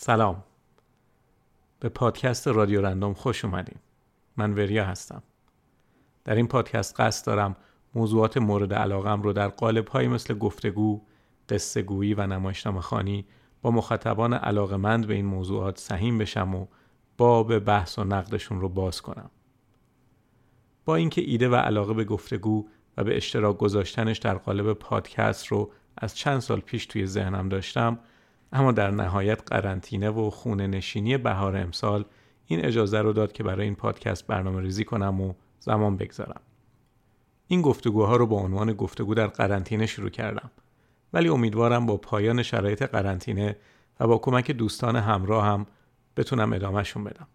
سلام. به پادکست رادیو رندوم خوش اومدین. من وریا هستم. در این پادکست قصد دارم موضوعات مورد علاقم رو در قالب‌هایی مثل گفتگو، قصه گویی و نمایشنامه خوانی با مخاطبان علاقه‌مند به این موضوعات سهیم بشم و باب بحث و نقدشون رو باز کنم. با اینکه ایده و علاقه به گفتگو و به اشتراک گذاشتنش در قالب پادکست رو از چند سال پیش توی ذهنم داشتم، اما در نهایت قرنطینه و خونه نشینی بهار امسال این اجازه رو داد که برای این پادکست برنامه ریزی کنم و زمان بگذارم. این گفتگوها رو با عنوان گفتگو در قرنطینه شروع کردم، ولی امیدوارم با پایان شرایط قرنطینه و با کمک دوستان همراه هم بتونم ادامهشون بدم.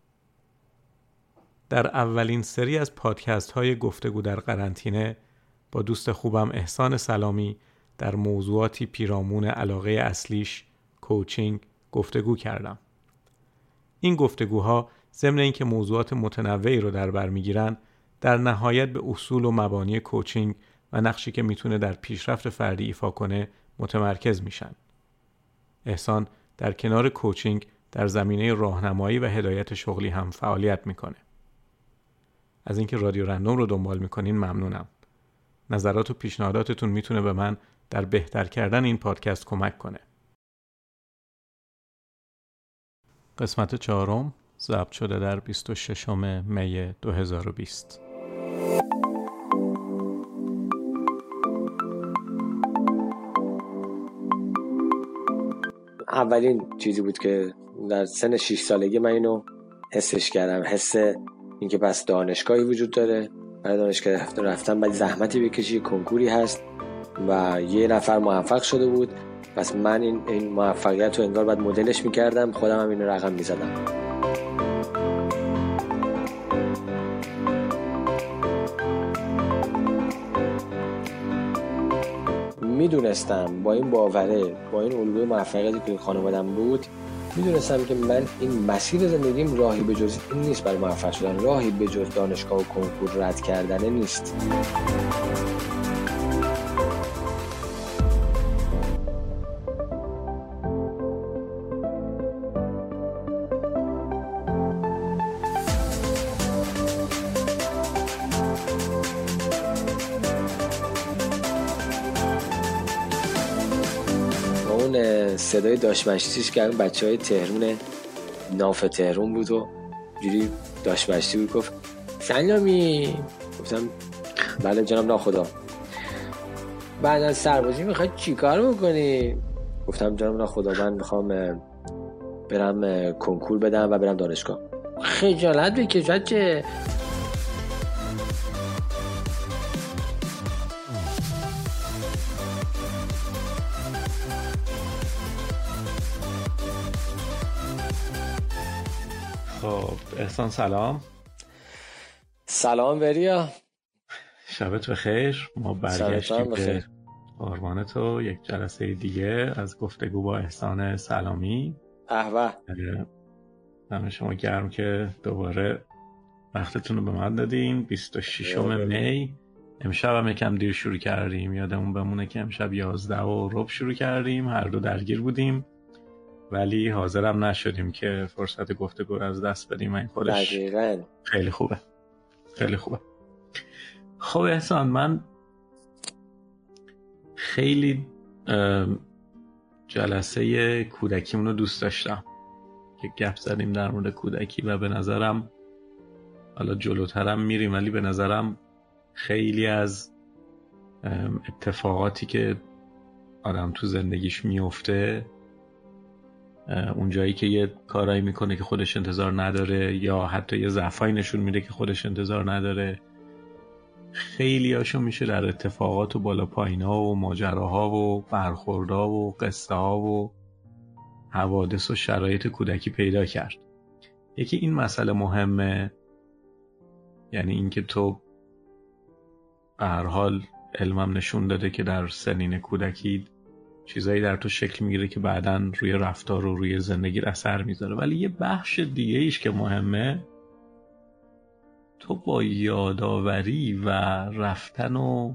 در اولین سری از پادکست های گفتگو در قرنطینه با دوست خوبم احسان سلامی در موضوعاتی پیرامون علاقه اصلیش کوچینگ گفتگو کردم. این گفتگوها ضمن اینکه موضوعات متنوعی رو در بر میگیرن، در نهایت به اصول و مبانی کوچینگ و نقشی که میتونه در پیشرفت فردی ایفا کنه متمرکز میشن. احسان در کنار کوچینگ در زمینه راهنمایی و هدایت شغلی هم فعالیت میکنه. از اینکه رادیو رندوم رو دنبال میکنین ممنونم. نظرات و پیشنهاداتتون میتونه به من در بهتر کردن این پادکست کمک کنه. قسمت 4 ضبط شده در 26 می 2020. اولین چیزی بود که در سن 6 سالگی من اینو حسش کردم، حس اینکه پس دانشگاهی وجود داره، برای دانشگاه رفتن باید زحمتی بکشی، کنکوری هست و یه نفر موفق شده بود، پس من این موفقیت رو انگار باید مدلش میکردم، خودم هم این رقم میزدم. میدونستم با این باوره، با این الگوی موفقیتی که خانوادم بود، میدونستم که من این مسیر زندگیم راهی به جز این نیست برای موفق شدن، راهی به جز دانشگاه و کنکور رد کردن نیست. صدای داشمشتیش که همین بچه های تهرون ناف تهرون بود و جوری داشمشتی بود، گفت سلامی. گفتم بله جناب ناخدا. بعد از سربازی میخوای چی کار بکنی؟ گفتم جناب ناخدا من میخوام برم کنکور بدم و برم دانشگاه. خجالت بکش چه؟ خب احسان سلام وریا، شبت بخیر. ما برگشتیم به آرمان تو، یک جلسه دیگه از گفتگو با احسان سلامی. احوه دم شما گرم که دوباره وقتتون رو به من دادین. 26 می. امشب هم یکم دیر شروع کردیم، یادمون بمونه که امشب 11:15 شروع کردیم، هر دو درگیر بودیم ولی حاضرم نشدیم که فرصت گفتگو رو از دست بدیم. این خودش دقیقاً خیلی خوبه، خیلی خوبه. خب احسان، من خیلی جلسه کودکیمون رو دوست داشتم که گپ زدیم در مورد کودکی و به نظرم، حالا جلوترم میریم ولی به نظرم خیلی از اتفاقاتی که آدم تو زندگیش میفته، اون جایی که یه کارایی میکنه که خودش انتظار نداره یا حتی یه ضعفایی نشون میده که خودش انتظار نداره، خیلی هاشو میشه در اتفاقات و بالا پایین‌ها و ماجراها و برخوردها و قصه ها و حوادث و شرایط کودکی پیدا کرد. یکی این مسئله مهمه، یعنی اینکه تو به هر حال علمم نشون داده که در سنین کودکی چیزایی در تو شکل میگیره که بعداً روی رفتار و روی زندگی اثر میذاره. ولی یه بخش دیگه ایش که مهمه، تو با یاداوری و رفتن و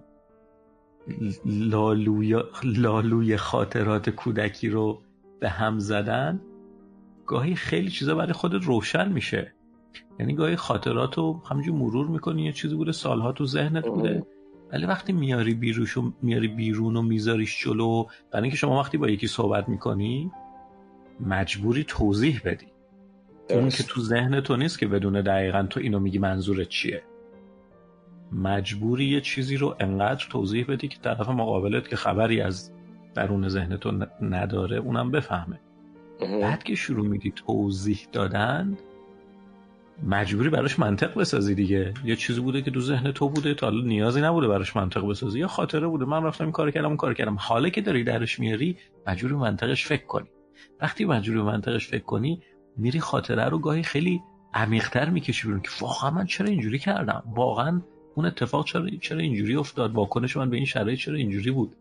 لالوی خاطرات کودکی رو به هم زدن گاهی خیلی چیزا برای خودت روشن میشه. یعنی گاهی خاطراتو همینجور مرور میکنی، یه چیزی بوده سالها تو ذهنت بوده، ولی وقتی میاری بیرون و میذاریش جلو، برای اینکه شما وقتی با یکی صحبت میکنی مجبوری توضیح بدی. اون که تو ذهن تو نیست که بدونه دقیقاً تو اینو میگی منظورت چیه. مجبوری یه چیزی رو انقدر توضیح بدی که طرف مقابلت که خبری از درون ذهن تو نداره اونم بفهمه. بعد که شروع میدی توضیح دادن مجبوری براش منطق بسازی دیگه. یه چیزی بوده که تو ذهن تو بوده، تا حالا نیازی نبوده براش منطق بسازی، یا خاطره بوده من رفتم این کارو کردم اون کارو کردم. حالا که داری درش میاری مجبوری منطقش فکر کنی. وقتی مجبوری منطقش فکر کنی میری خاطره رو گاهی خیلی عمیق‌تر میکشی بیرون که واقعا من چرا اینجوری کردم، واقعا اون اتفاق چرا اینجوری افتاد، واکنش من به این شرایط چرا اینجوری بود.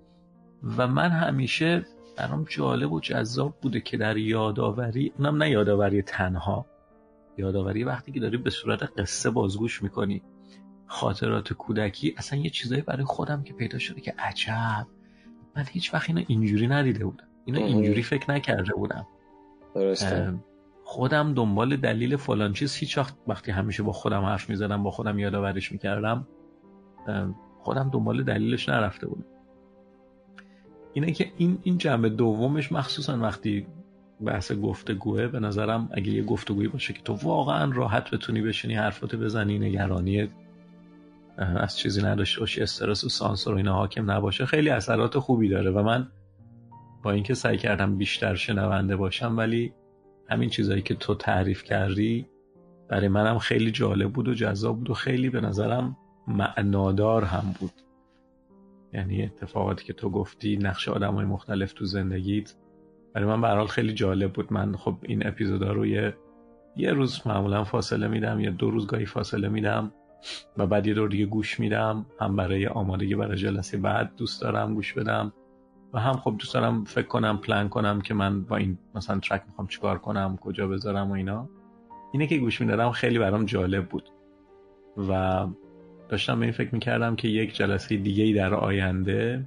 و من همیشه برام جالب و جذاب بوده که در یاداوری، اونم نه یاداوری تنها، یاداوری وقتی که داری به صورت قصه بازگوش میکنی خاطرات کودکی، اصلا یه چیزایی برای خودم که پیدا شده که عجب من هیچ وقت اینو اینجوری ندیده بودم، اینو اینجوری فکر نکرده بودم. درسته. خودم دنبال دلیل فلان چیز هیچ وقتی همیشه با خودم حرف میزدم، با خودم یادآوریش میکردم، خودم دنبال دلیلش نرفته بودم. اینه که این جنبه دومش مخصوصا وقتی بحث گفتگوه، به نظرم اگه یه گفتگویی باشه که تو واقعا راحت بتونی بشینی حرفاتو بزنی، نگرانی از چیزی نداشته باشی، استرس و سانسور و اینا حاکم نباشه، خیلی اثرات خوبی داره. و من با اینکه سعی کردم بیشتر شنونده باشم، ولی همین چیزایی که تو تعریف کردی برای منم خیلی جالب بود و جذاب بود و خیلی به نظرم معنادار هم بود. یعنی اتفاقاتی که تو گفتی، نقش آدمای مختلف تو زندگیت، برای من به هر حال خیلی جالب بود. من خب این اپیزودا رو یه روز معمولا فاصله میدم یا 2 روز گاهی فاصله میدم و بعد یه دور دیگه گوش میدم، هم برای آمادگی برای جلسه بعد دوست دارم گوش بدم و هم خب دوست دارم فکر کنم، پلان کنم که من با این مثلا ترک میخوام چیکار کنم، کجا بذارم و اینا. اینه که گوش میدادم خیلی برام جالب بود و داشتم به این فکر میکردم که یک جلسه دیگه‌ای در آینده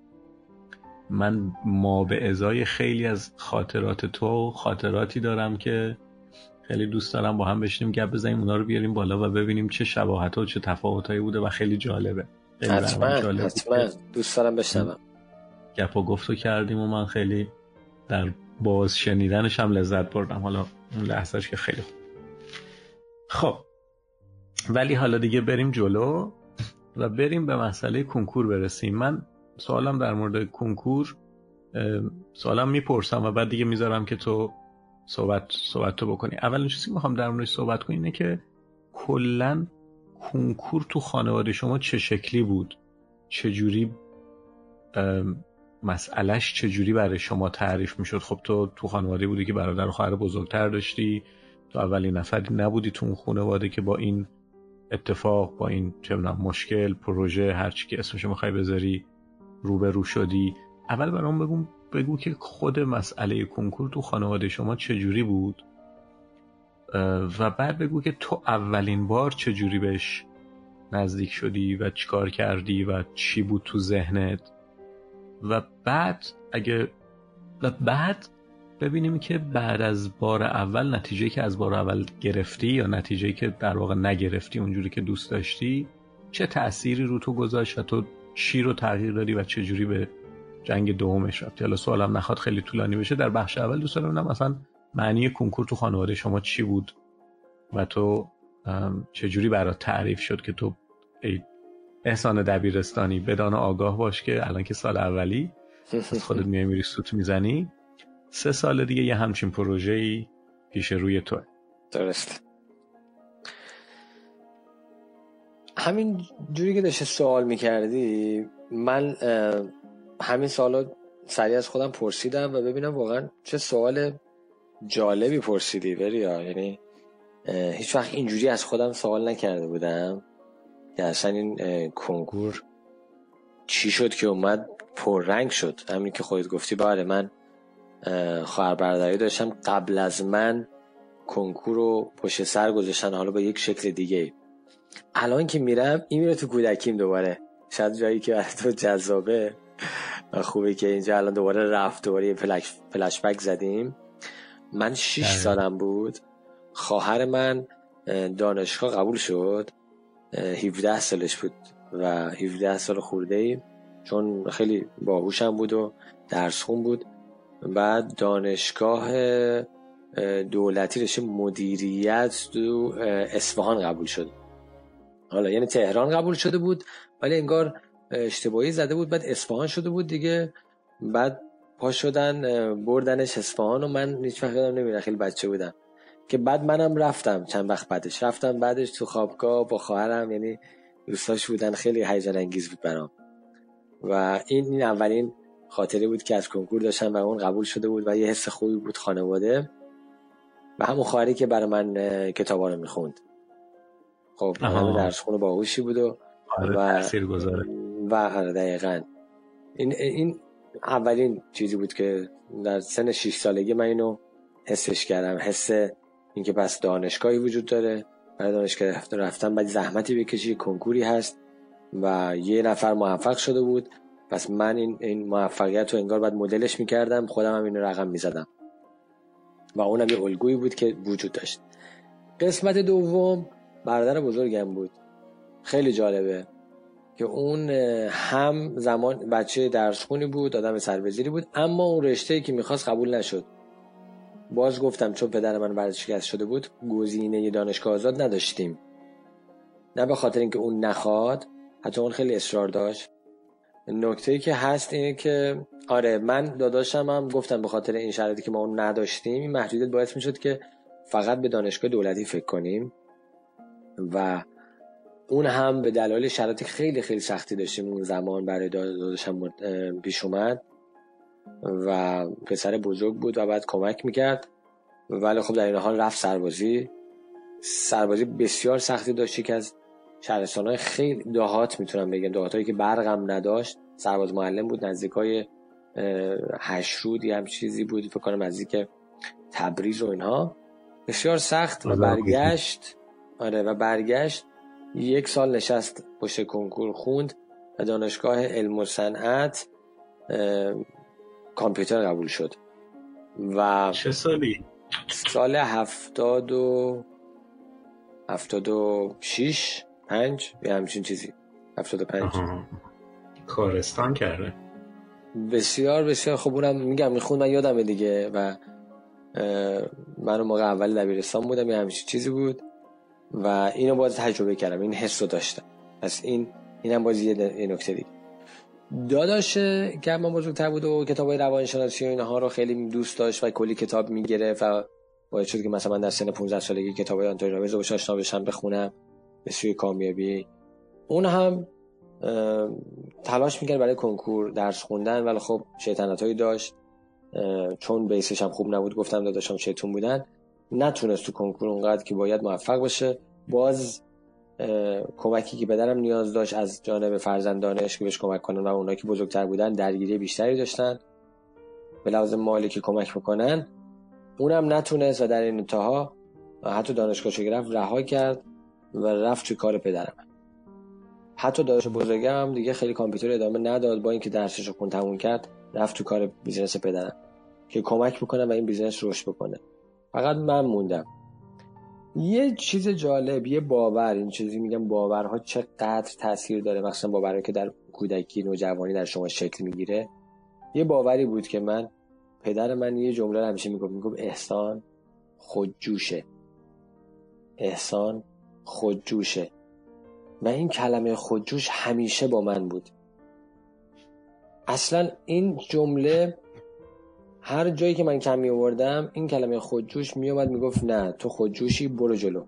من ما به ازای خیلی از خاطرات تو خاطراتی دارم که خیلی دوست دارم با هم بشینیم گپ بزنیم، اونا رو بیاریم بالا و ببینیم چه شباهت‌ها و چه تفاوتایی بوده و خیلی جالبه. حتما دوست دارم بشنوم. گپ و گفتو کردیم و من خیلی در باز شنیدنش هم لذت بردم. حالا اون لحظهش که خیلی خوب. خب ولی حالا دیگه بریم جلو و بریم به مسئله کنکور برسیم. من سوالم در مورد کنکور، سوالم میپرسم و بعد دیگه میذارم که تو صحبت تو بکنی. اولین چیزی که میخوام در موردش صحبت کنم اینه که کلاً کنکور تو خانواده شما چه شکلی بود؟ چجوری مسئلهش چجوری برای شما تعریف میشد؟ خب تو خانواده بودی که برادر و خواهر بزرگتر داشتی، تو اولین نفری نبودی تو اون خانواده که با این اتفاق، با این چه می‌دونم مشکل، پروژه، هر چی که اسمش میخوای بذاری روبرو شدی. اول برام بگو که خود مسئله کنکور تو خانواده شما چجوری بود و بعد بگو که تو اولین بار چجوری بهش نزدیک شدی و چیکار کردی و چی بود تو ذهنت و بعد ببینیم که بعد از بار اول نتیجه‌ای که از بار اول گرفتی یا نتیجه‌ای که در واقع نگرفتی اونجوری که دوست داشتی چه تأثیری رو تو گذاشت و تو چی رو تغییر دادی و چه جوری به جنگ دومش رفتی. حالا سوالم نخواد خیلی طولانی بشه، در بخش اول دوست دارم مثلا معنی کنکور تو خانواده شما چی بود و تو چه جوری برات تعریف شد که تو احسان دبیرستانی بدان آگاه باش که الان که سال اولی از خودت میری سوت میزنی، 3 سال دیگه یه همچین پروژه‌ای پیش روی توه. درست. همین جوری که داشتی سوال میکردی من همین سوالا سریع از خودم پرسیدم و ببینم واقعا چه سوال جالبی پرسیدی وریا. یعنی هیچ وقت اینجوری از خودم سوال نکرده بودم که اصلا این کنکور چی شد که اومد پررنگ شد. همین که خودت گفتی بله، من خواهر برادری داشتم قبل از من کنکور رو پشت سر گذاشتن، حالا با یک شکل دیگه. الان که میرم این میره تو کودکیم دوباره، شاید جایی که برای تو جذابه و خوبه که اینجا الان دوباره رفت، دوباره یه فلش بک زدیم. من 6 سالم بود، خواهر من دانشگاه قبول شد، 17 سالش بود و 17 سال خورده ای، چون خیلی باهوشم بود و درس خون بود. بعد دانشگاه دولتی رشته مدیریت تو اصفهان قبول شد. حالا یعنی تهران قبول شده بود ولی انگار اشتباهی زده بود، بعد اصفهان شده بود دیگه. بعد پا شدن بردنش اصفهان و من هیچ وقت یادم نمیاد، خیلی بچه بودم که بعد منم رفتم. چند وقت بعدش تو خوابگاه با خواهرم، یعنی دوستاش بودن، خیلی هیجان انگیز بود برام. و این اولین خاطره بود که از کنکور داشتم و اون قبول شده بود و یه حس خوبی بود. خانواده و همون خواهری که برای من کتابا رو میخوند. خب همه درس خون باهوشی بود و تاثیرگذاره. و دقیقاً این اولین چیزی بود که در سن 6 سالگی من اینو حسش کردم، حس اینکه بس دانشگاهی وجود داره، برای دانشگاه رفتن باید زحمتی بکشی، کنکوری هست و یه نفر موفق شده بود، پس من این موفقیت رو انگار باید مدلش میکردم، خودم هم اینو رقم میزدم و اونم یه الگویی بود که وجود داشت. قسمت دوم برادر بزرگم بود. خیلی جالبه که اون هم زمان بچه درس خونی بود، آدم سربزیری بود، اما اون رشته‌ای که میخواست قبول نشد. باز گفتم چون پدر من ورزشکار شده بود گزینه دانشگاه آزاد نداشتیم، نه به خاطر اینکه اون نخواد، حتی اون خیلی اصرار داشت. نکته‌ای که هست اینه که آره من داداشم هم گفتم به خاطر این شرایطی که ما اون نداشتیم، این محدودیت باعث میشد که فقط به دانشگاه دولتی فکر کنیم و اون هم به دلایل شرایطی خیلی خیلی سختی داشتیم اون زمان برای داداشم پیش اومد و پسر بزرگ بود و بعد کمک میکرد، ولی خب در این حال رفت سربازی بسیار سختی داشتی که از شهرستان‌های خیلی دهات، میتونم بگم دهاتایی که برقم نداشت. سرباز معلم بود نزدیکای هشرود یا هم چیزی بود، فکر کنم نزدیک تبریز و اینها، بسیار سخت. و برگشت و برگشت 1 سال نشست پشت کنکور خوند و دانشگاه علم و صنعت کامپیوتر قبول شد. و چه سالی؟ سال 76 5 یا همچین چیزی، 75. کارستان کرده. بسیار بسیار خوب. اونم میگم میخوند، من یادمه دیگه و من موقع اول دبیرستان بودم یا همچین چیزی بود و اینو باز تجربه کردم، این حس رو داشتم. پس اینم باز یه نکته دیگه. داداش که من بزرگتر بود و کتابای روانشناسی و اینها رو خیلی دوست داشت و کلی کتاب میگرفت و باعث شد که مثلا من در سن 15 سالگی کتابای آنتونی رابینز رو آشنا بشم، بخونم به سوی کامیابی. اون هم تلاش میکرد برای کنکور درس خوندن، ولی خب شیطنتایی داشت، چون بیسش هم خوب نبود. گفتم داداشم شیطون بودن، نتونست تو کنکور اونقدر که باید موفق باشه. باز کمکی که پدرم نیاز داشت از جانب فرزندانش که بهش کمک کنن و اونایی که بزرگتر بودن درگیری بیشتری داشتن به لحاظ مالی که کمک بکنن، اونم نتونست و در این انتها حتی دانشگاهشو گرفت رها کرد و رفت توی کار پدرم. حتی داداش بزرگم هم دیگه خیلی کامپیوتر ادامه نداد، با اینکه درسشو خون تموم کرد رفت تو کار بیزنس پدرم که کمک بکنه و این بیزنس رشد بکنه. فقط من موندم. یه چیز جالب، یه باور، این چیزی میگم باورها چقدر تاثیر داره، مثلا باورهایی که در کودکی نوجوانی در شما شکل میگیره. یه باوری بود که پدر من یه جمله رو همیشه میگفت احسان خودجوشه. احسان خودجوشه. و این کلمه خودجوش همیشه با من بود. اصلا این جمله هر جایی که من کم می آوردم این کلمه خودجوش می اومد میگفت نه تو خودجوشی، برو جلو.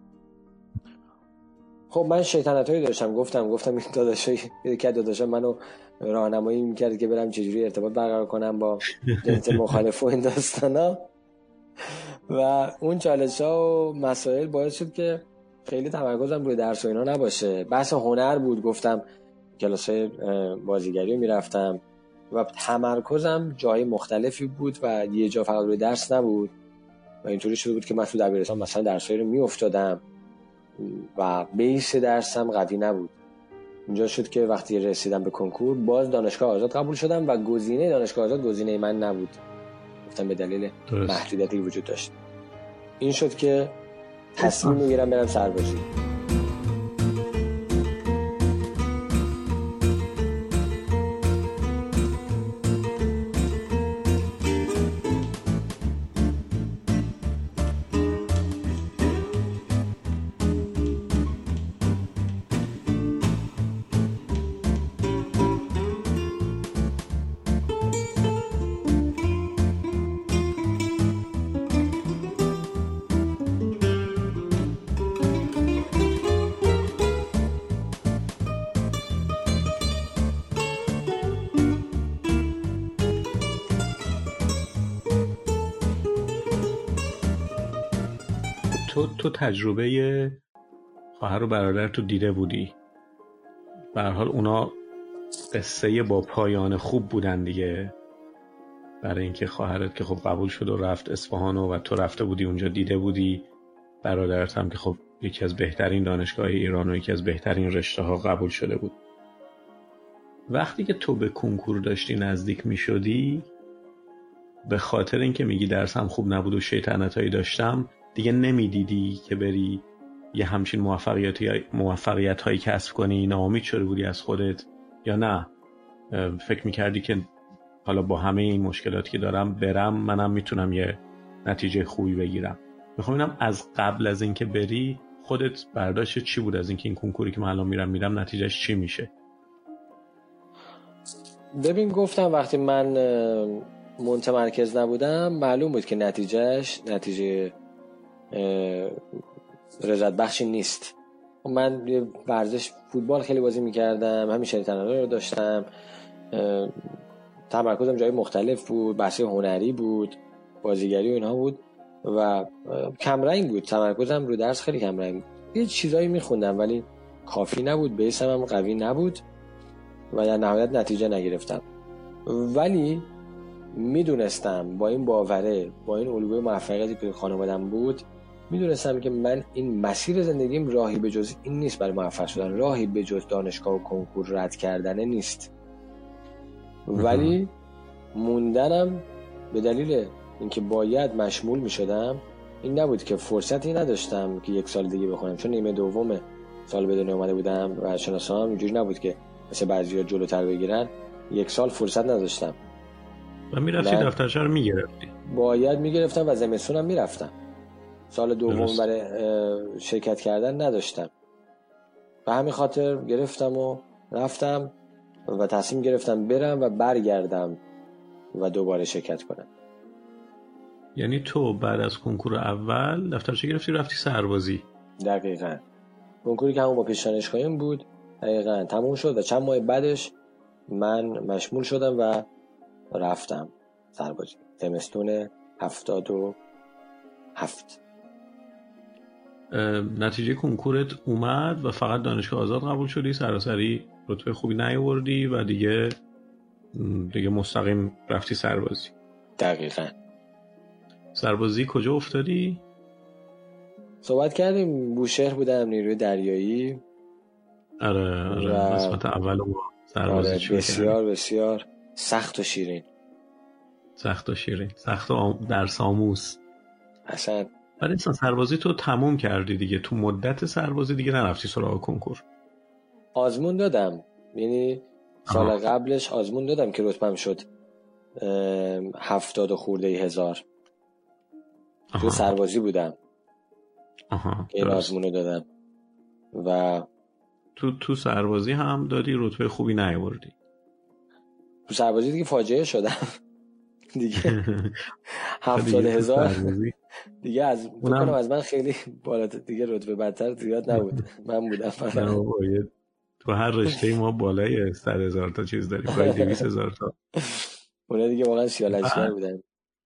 خب من شیطنتایی داشتم، گفتم این داداشم منو راهنمایی میکرد که برم چجوری ارتباط برقرار کنم با جنس مخالف و این داستانا و اون چالش‌ها و مسائل باعث شد که خیلی تمرکزم روی درس و اینا نباشه. بحث هنر بود، گفتم کلاسای بازیگری رو میرفتم و تمرکزم جای مختلفی بود و یه جا فقط روی درس نبود و اینطوری شده بود که من تو دبیرستان مثلا درسایی رو میافتادم و بیس درسم قوی نبود. اینجا شد که وقتی رسیدم به کنکور باز دانشگاه آزاد قبول شدم و گزینه دانشگاه آزاد گزینه من نبود. گفتم به دلیل درست. محدودیتی وجود داشت. این شد که تصمیم میگیرم برم سربازی. تو تجربه خواهر و برادر تو دیده بودی، به هر حال اونا قصه با پایان خوب بودن دیگه، برای اینکه خواهرت که خب قبول شد و رفت اصفهان و تو رفته بودی اونجا دیده بودی، برادرت هم که خب یکی از بهترین دانشگاه ایران و یکی از بهترین رشته ها قبول شده بود. وقتی که تو به کنکور داشتی نزدیک می شدی، به خاطر اینکه میگی درسم خوب نبود و شیطنتایی داشتم، دیگه نمیدیدی که بری یه همچین موفقیت هایی کسب کنی؟ ناامید شده بودی از خودت یا نه فکر میکردی که حالا با همه این مشکلاتی که دارم برم منم میتونم یه نتیجه خوبی بگیرم؟ میخوام اینم از قبل از اینکه بری خودت برداشت چی بود از اینکه این کنکوری که من الان میرم نتیجهش چی میشه؟ ببین گفتم وقتی من متمرکز نبودم معلوم بود که نتیجه رضایت بخشی نیست. من یه ورزش فوتبال خیلی بازی میکردم، همیشه شیطنت‌ها رو داشتم، تمرکزم جای مختلف بود، بحث هنری بود، بازیگری و اینها بود و کمرنگ بود، تمرکزم رو درس خیلی کمرنگ بود. یه چیزایی میخوندم ولی کافی نبود، بیسم هم قوی نبود و در نهایت نتیجه نگرفتم. ولی میدونستم با این باوره، با این الگوی موفقیتی که خانوادم بود، میدونستم که من این مسیر زندگیم راهی به جز این نیست برای موفق شدن، راهی به جز دانشگاه و کنکور رد کردن نیست. ولی موندنم به دلیل اینکه باید مشمول میشدم این نبود که فرصتی نداشتم که یک سال دیگه بخونم، چون نیمه دوم سال به دنیا اومده بودم و شناسام اینجوری نبود که مثل بعضیا جلوتر بگیرن، یک سال فرصت نداشتم و میرفتی دفترچه رو میگرفتی؟ باید میگرفتم و زمستونم میرفتم. سال دوم برای شرکت کردن نداشتم، به همین خاطر گرفتم و رفتم و تصمیم گرفتم برم و برگردم و دوباره شرکت کنم. یعنی تو بعد از کنکور اول دفترچه گرفتی رفتی سربازی؟ دقیقاً. کنکوری که همون با پیش دانشگاهیم بود دقیقاً تموم شد و چند ماه بعدش من مشمول شدم و رفتم سربازی زمستون 77. نتیجه کنکورت اومد و فقط دانشگاه آزاد قبول شدی، سراسری رتبه خوبی نیاوردی و دیگه مستقیم رفتی سربازی؟ دقیقاً. سربازی کجا افتادی؟ صحبت کردیم بوشهر بودم، نیروی دریایی. آره قسمت اول ما سربازی شد. بسیار بسیار سخت و شیرین. سخت و درس آموز اصلا. ولی اصلا سربازی تو تموم کردی دیگه، تو مدت سربازی دیگه نرفتی سراغ کنکور؟ آزمون دادم، یعنی سال قبلش آزمون دادم که رتبم شد 70 خورده 1000. تو سربازی بودم که این آزمون رو دادم و تو سربازی هم دادی رتبه خوبی نیاوردی؟ تو سربازی دیگه فاجعه شدم دیگه 70,000 دیگه از بکنم از من خیلی بالاتر دیگه، رتبه بدتر زیاد نبود، من بودم تو هر رشته ما بالای 100,000 تا چیز داری، بالای 200,000 تا. اونا دیگه واقعا سیالشگر بودن.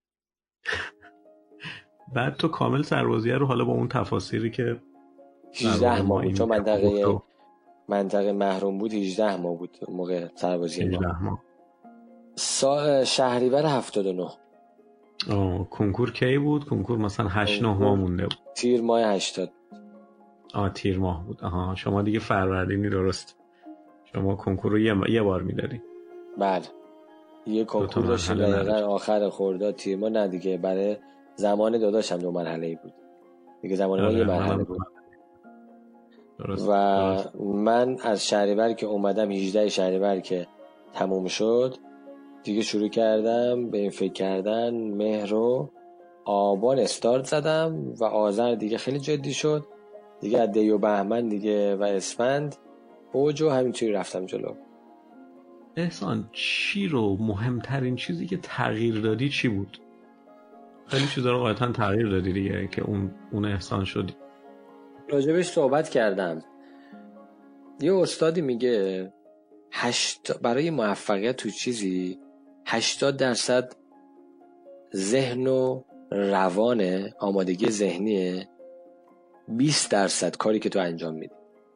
بعد تو کامل سربازیه رو حالا با اون تفاصیلی که 18 ماه بود، چون منطقه محروم بود 18 ماه بود موقع سربازی ما. شهریور 79. کنکور کی بود؟ کنکور مثلا 8-9 ماه مونده بود. تیر ماه 80. تیر ماه بود. شما دیگه فروردینی، درست؟ شما کنکور رو یه بار میدادی؟ بله. یه کنکور داشتیم دقیقا آخر خرداد تیر ما، نه دیگه برای زمان داداشم 2 مرحله بود دیگه، زمان ما 1 مرحله بود. درست. و من از شهریور که اومدم 18 شهریور که تموم شد دیگه شروع کردم به این فکر کردن. مهر و آبان استارت زدم و آذر دیگه خیلی جدی شد دیگه، از دی و بهمن دیگه و اسفند اوج و همینطوری رفتم جلو. احسان چی رو مهمترین چیزی که تغییر دادی چی بود؟ خیلی چیزا رو قاطعا تغییر دادی دیگه که اون احسان شدی. راجبش صحبت کردم. یه استادی میگه برای موفقیت تو چیزی 80% ذهن و روانه، آمادگی ذهنیه، 20% کاری که تو انجام میدی.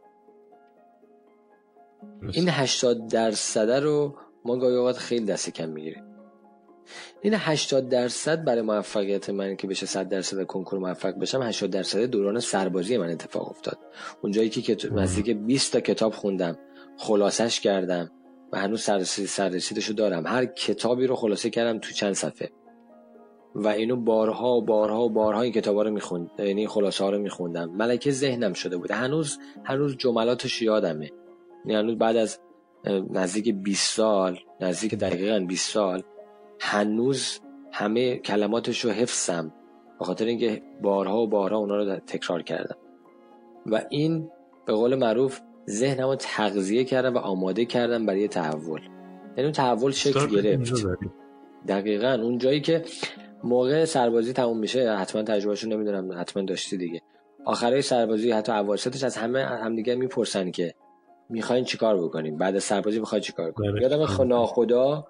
این 80% رو ما گاهی اوقات خیلی دست کم میگیریم. این 80% برای موفقیت من که بشه 100% کنکور موفق بشم، 80% دوران سربازی من اتفاق افتاد. اونجایی که نزدیک 20 تا کتاب خوندم، خلاصش کردم و هنوز سررسیدشو دارم. هر کتابی رو خلاصه کردم تو چند صفحه و اینو بارها و بارها و بارها این کتابا رو میخوندم، یعنی خلاصه ها رو میخوندم. ملکه ذهنم شده بود. هنوز جملاتش یادمه. یعنی هنوز بعد از نزدیک 20 سال، نزدیک دقیقاً 20 سال، هنوز همه کلماتش رو حفظم به خاطر اینکه بارها و بارها اونا رو تکرار کردم و این به قول معروف ذهنم رو تغذیه کردم و آماده کردم برای تحول. یعنی اون تحول شکل گرفت. دقیقاً اون جایی که موقع سربازی تموم میشه، حتما تجربهشو نمیدونم، حتما داشتی دیگه، آخرای سربازی حتی اواسطش از همدیگه میپرسن که میخواین چیکار بکنیم بعد از سربازی، میخواین چیکار کنیم. یادم ناخدا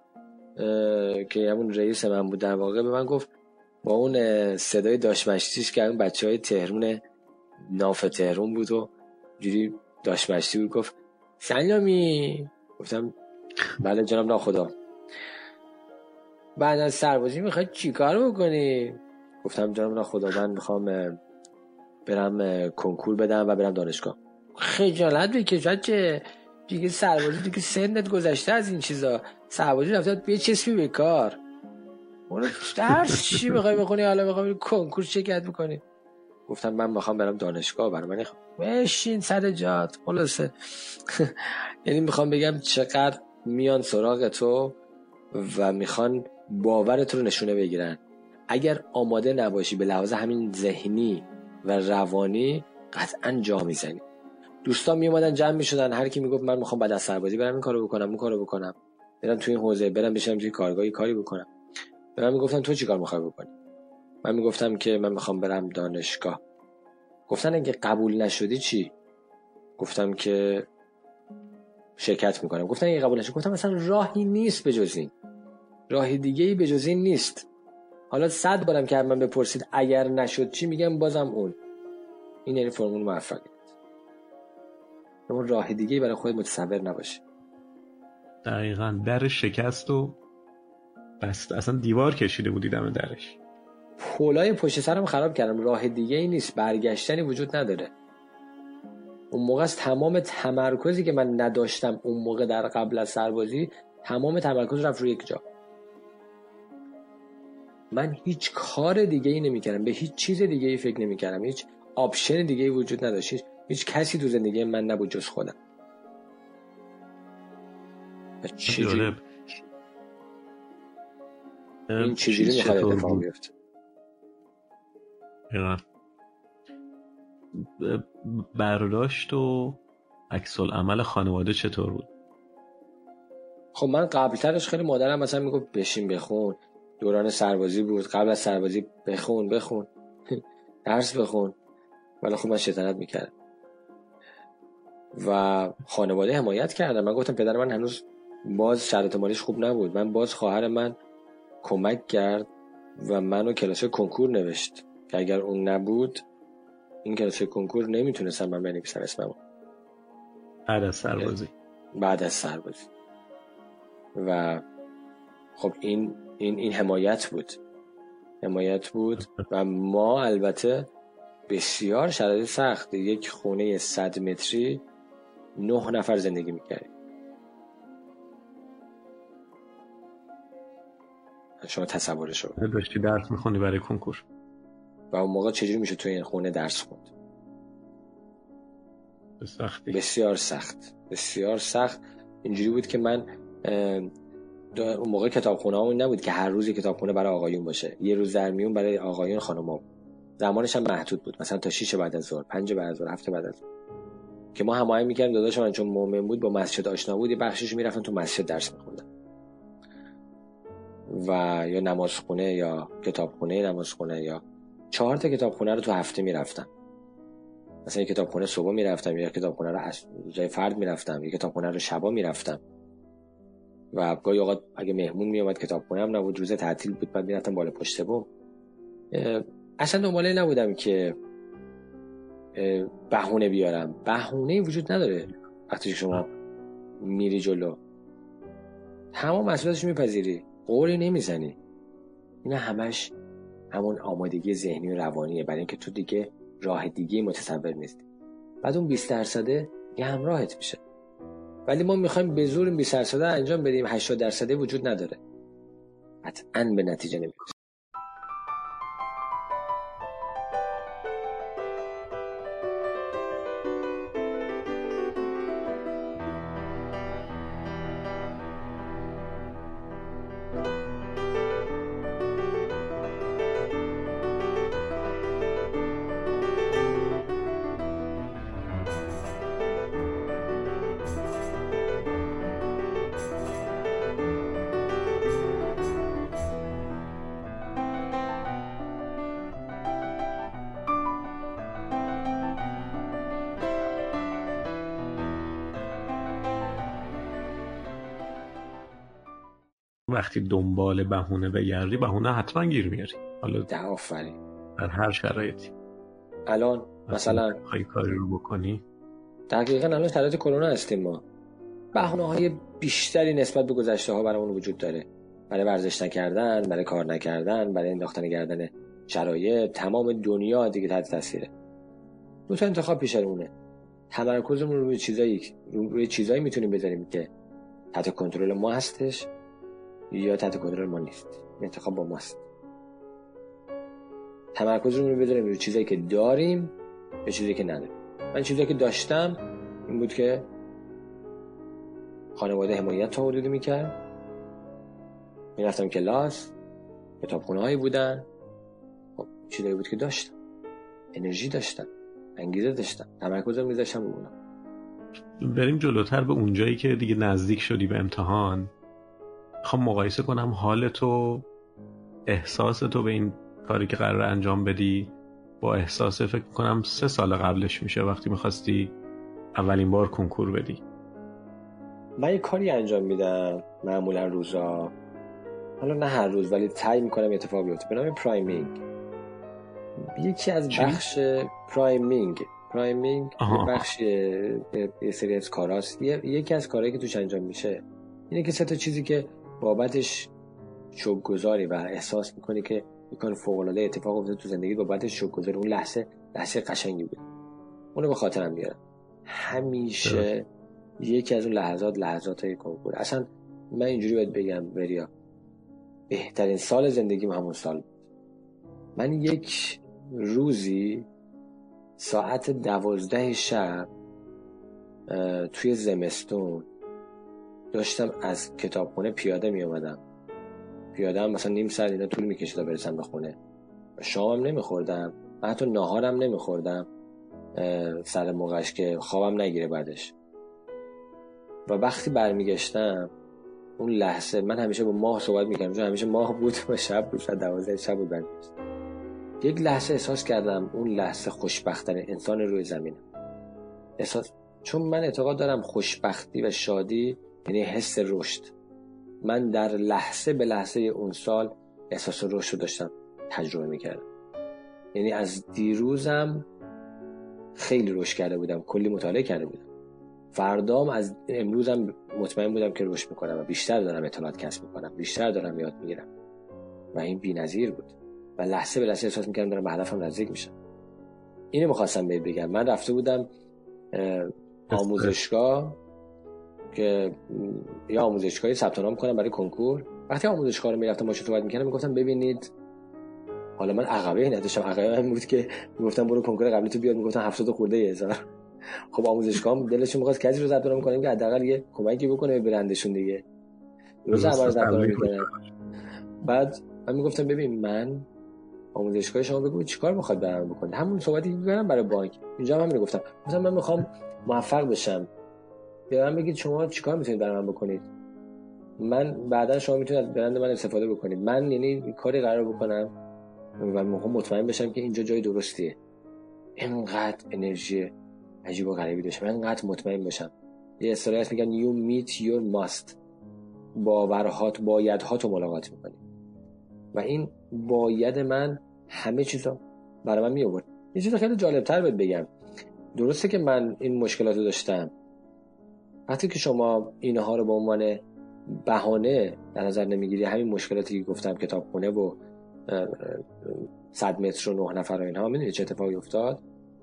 که همون رئیس من بود در واقع به من گفت با اون صدای داشمشتیش که اون بچهای تهرون ناف تهرون بود و جوری داشمشتی بود، گفت سلامی. گفتم بله جناب ناخدا. بعد از سربازی میخواید چیکار بکنی؟ گفتم جناب ناخدا من میخوام برم کنکور بدم و برم دانشگاه. خجالت بکش بچه، دیگه سربازی دیگه سنت گذشته از این چیزا، سربازی رفته بچسبی به کار. اون درس چی میخوای بخونی حالا میخوای کنکور شرکت بکنی؟ گفتم من میخوام برم دانشگاه، برای من بشین سر جات. خلاصه یعنی میخوام بگم چقدر میان سراغ تو و میخوان باورت رو نشونه بگیرن. اگر آماده نباشی به لحاظ همین ذهنی و روانی، قطعا جا میزنی. دوستان میومدن جمع میشدن، هر کی میگفت من میخوام بعد از سربازی برم این کارو بکنم، اون کارو بکنم، برم توی این حوزه، برم بشم توی کارگاهی کاری بکنم. به من میگفتن تو چیکار میخوای بکنی؟ من میگفتم که من میخوام برم دانشگاه. گفتن اگه قبول نشدی چی؟ گفتم که شرکت میکنم. گفتن اگه قبول نشدی، گفتم مثلا راهی نیست بجز این، راهی دیگه‌ای بجز این نیست. حالا 100 بارم که من بپرسید اگر نشد چی، میگم بازم اون. این یعنی فرمول موفقیت. اون راه دیگه‌ای برای خودت متصور نباشه. دقیقاً در شکست و بست، اصلا دیوار کشیده بودی دم درش. پولای پشت سرم خراب کردم، راه دیگه‌ای نیست، برگشتنی وجود نداره. اون موقع از تمام تمرکزی که من نداشتم اون موقع در قبل از سربازی، تمام تمرکز رفت روی یک جا. من هیچ کار دیگه‌ای نمی‌کردم، به هیچ چیز دیگه‌ای فکر نمی‌کردم، هیچ آپشن دیگه‌ای وجود نداشت، هیچ کسی تو زندگی من نبود جز خودم. چجوری این چجوری میخواد اتفاق بیفته؟ برداشت و عکس العمل خانواده چطور بود؟ خب من قبلترش خیلی مادرم مثلا میگفت بشین بخون، دوران سربازی بود، قبل از سربازی بخون درس بخون، ولی خب من شیطنت میکردم و خانواده حمایت کردن. من گفتم پدر من هنوز باز شرایط مالیش خوب نبود، من باز خواهر من کمک کرد و منو کلاس کنکور نوشت که اگر اون نبود این کلاس کنکور نمیتونستم من بنویسم اسممو بعد از سربازی. و خب این حمایت بود و ما البته بسیار شرایط سخت، یک خونه 100 متری 9 نفر زندگی میکردیم. شما تصورش رو. داشتی درس میخونی برای کنکور و اون موقع چجوری میشه توی این خونه درس خوند؟ به سختی. بسیار سخت، بسیار سخت. اینجوری بود که من اون موقع کتابخونه همون نبود که هر روز کتابخونه برای آقایون باشه، یه روز در میون برای آقایون خانوما بود. زمانش هم محدود بود، مثلا تا 6 بعد از ظهر، 5 بعد از ظهر، 7 بعد از ظهر، که ما هماهنگ می‌کردیم. داداش من چون مؤمن بود با مسجد آشنا بود، یه بخشش میرفتن تو مسجد درس می‌خوندن و یا نمازخونه یا کتابخونه نمازخونه، یا 4 تا کتابخونه رو تو هفته میرفتم. مثلا یک کتابخونه صبح میرفتم، یا کتابخونه رو جای فرد میرفتم، یا کتابخونه رو شبا میرفتم. و گاهی اوقات اگه مهمون میومد کتابخونه هم نبود، روز تعطیل بود، بعد میرفتم بالا پشت بوم. اصلا دنباله نبودم که بهونه بیارم. بهونه‌ای وجود نداره وقتی شما میری جلو، تمام مسئولیتش میپذیری، قولی نمیزنی. اینا همش همون آمادگی ذهنی و روانیه برای اینکه تو دیگه راه دیگه متصور نیستی. بعد اون 20% یه همراهت میشه. ولی ما میخوایم به زور 20% انجام بدیم، 80% وجود نداره، قطعاً به نتیجه نمیرسیم. وقتی دنبال بهونه بگردی، بهونه حتما گیر میاری. حالا آفرین. در هر شرایطی. الان مثلا خواهی کاری رو بکنی، دقیقاً الان شرایط کرونا هستیم ما، بهونه‌های بیشتری نسبت به گذشته‌ها برامون وجود داره، برای ورزش نکردن، برای کار نکردن، برای انداختن گردن شرایط. تمام دنیا دیگه تحت تاثیره. دو تا انتخاب پیش رومونه. تمرکزمون روی چیزایی میتونیم بذاریم که تحت کنترل ما هستش یا تحت کنترل ما نیست. انتخاب با ماست. تمرکزمون رو بذاریم روی چیزایی که داریم یا چیزایی که نداریم. من چیزایی که داشتم این بود که خانواده حمایت تا حدودی میکرد، میرفتم کلاس، کتابخونه هایی بودن. خب چیزایی بود که داشتم، انرژی داشتم، انگیزه داشتم، تمرکزم میذاشتم رو اونا. بریم جلوتر به اونجایی که دیگه نزدیک شدی به امتحان. میخوام مقایسه کنم حال تو، احساس تو به این کاری که قراره انجام بدی با احساس فکر کنم 3 سال قبلش میشه وقتی میخواستی اولین بار کنکور بدی. من یه کاری انجام میدم معمولا روزا، حالا نه هر روز ولی سعی میکنم اتفاق بیفته، به نام پرایمینگ. یکی از بخش پرایمینگ یه بخش یه سری از کاراست. یکی از کارهایی که توش انجام میشه اینه که 3 تا چیزی که بابتش شوک‌گذاری و احساس میکنی که یه کار فوق‌العاده اتفاق افتاده تو زندگی، بابتش شوک‌گذاری، اون لحظه قشنگی بود، اونو به خاطرم میارم همیشه. یکی از اون لحظات کنکور. اصلا من اینجوری باید بگم وریا، بهترین سال زندگیم همون سال بود. من یک روزی ساعت 12 شب توی زمستون داشتم از کتابخونه پیاده می اومدم. پیاده هم مثلا نیم ساعت اینا طول میکشید تا برسم به خونه. شامم نمیخوردم، حتی ناهارم نمیخوردم سر موقعش که خوابم نگیره بعدش. و وقتی برمیگشتم اون لحظه، من همیشه با ماه صحبت میکردم چون همیشه ماه بود و شب بود، 12 شب بود برمیگشت. یک لحظه احساس کردم اون لحظه خوشبخت‌ترین انسان روی زمینم. چون من اعتقاد دارم خوشبختی و شادی یعنی حس رشد. من در لحظه به لحظه اون سال احساس رشد رو داشتم تجربه میکردم. یعنی از دیروزم خیلی رشد کرده بودم، کلی مطالعه کرده بودم. فردام از امروزم مطمئن بودم که رشد میکنم و بیشتر دارم اطلاعات کسب میکنم، بیشتر دارم یاد میگیرم و این بی‌نظیر بود. و لحظه به لحظه احساس میکردم دارم به هدفم نزدیک میشم. اینو میخواستم بگم. من رفته بودم آموزشگاه که یا آموزشگاهی ثبت نام کنم برای کنکور. وقتی آموزشگاه رو میرفتم باهاش صحبت میکردم میگفتم ببینید، حالا من عقبه نداشتم، عقبه من بود که میگفتم برو کنکور قبلی تو بیاد، میگفتم 70 خورده 1000. خب آموزشگاه دلشون می‌خواست کسی رو ثبت نام کنیم که حداقل یه کمکی بکنه به برندشون دیگه. روز اول ثبت نام می‌کردم. بعد من میگفتم ببین من آموزشگاه شما بگو چیکار می‌خواد برام بکنه. همون صحبتی که می‌کردم برای بانک. اینجا هم همین رو گفتم. مثلا من می‌خوام موفق بشم. به من بگید شما چیکار می‌تونید برام بکنید. من بعدا شما می‌تونید از برند من استفاده بکنید. من یعنی کاری قرار بکنم و می‌خوام مطمئن بشم که اینجا جای درستیه. اینقدر انرژی عجیب و غریبی داشتم، اینقدر مطمئن باشم. یه اصطلاحی هست میگن you meet your must، باورهات بایدهاتو ملاقات میکنی و این باید من همه چیزو برای من میآورد. یه چیز خیلی جالبتر بهت بگم، درسته که من این مشکلاتو داشتم، وقتی که شما اینها رو به عنوان بهانه در نظر نمیگیری، همین مشکلاتی که گفتم کتابخونه و 100 متر و 9 نفر و اینها، میدونی چه اتفاقی افتاد؟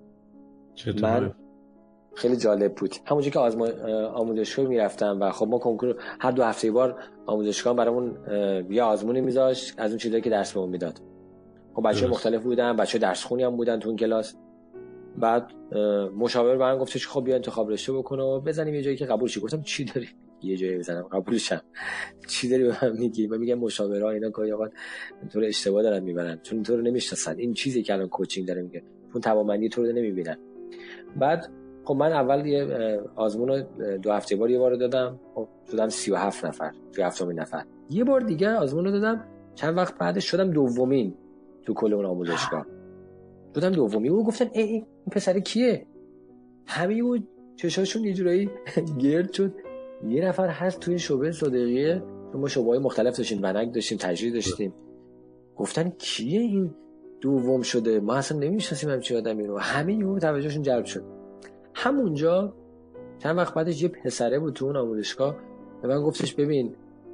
من خیلی جالب بود. همونجوری که آموزشگاه میرفتم و خب ما کنکور هر 2 هفته بار آموزشگاه برامون یه آزمونی میذاشت از اون چیزایی که درس بهمون میداد. خب بچه‌های مختلف بودن، بچه‌های درس خونی هم بودن تو اون کلاس. بعد مشاور برام گفتش خب بیا انتخاب رشته بکن و بزنیم یه جایی که قبول شی. گفتم چی داری؟ یه جایی بزنم قبول شم؟ چی داری به من میگی؟ من میگم مشاورا اینا گاهی اوقات تو رو اشتباه دارن میبرن، چون تو رو نمیشناسن. این چیزی که الان کوچینگ داره میگه، چون توانمندی تو رو نمیبینن. بعد خب من اول یه آزمون رو 2 هفته بار یه بار دادم، خب شدم 37 نفر، 37مین نفر. یه بار دیگه آزمون رو دادم، چند وقت بعدش شدم دومین تو کل اون آموزشگاه. شدم دومی و گفتن این پسر کیه؟ همه بود چشاشون یه جورایی گرد شد. یه نفر هست توی شعبه صادقیه، تو ما شعبه‌های مختلف داشتیم، ونک داشتیم، تجربه داشتیم. گفتن کیه این دوم شده؟ ما اصلا نمی‌شناسیم همچین آدمی رو. همه یهو توجهشون جلب شد. همونجا چند وقت بعدش یه پسره بود تو اون آموزشگاه به من گفتش ببین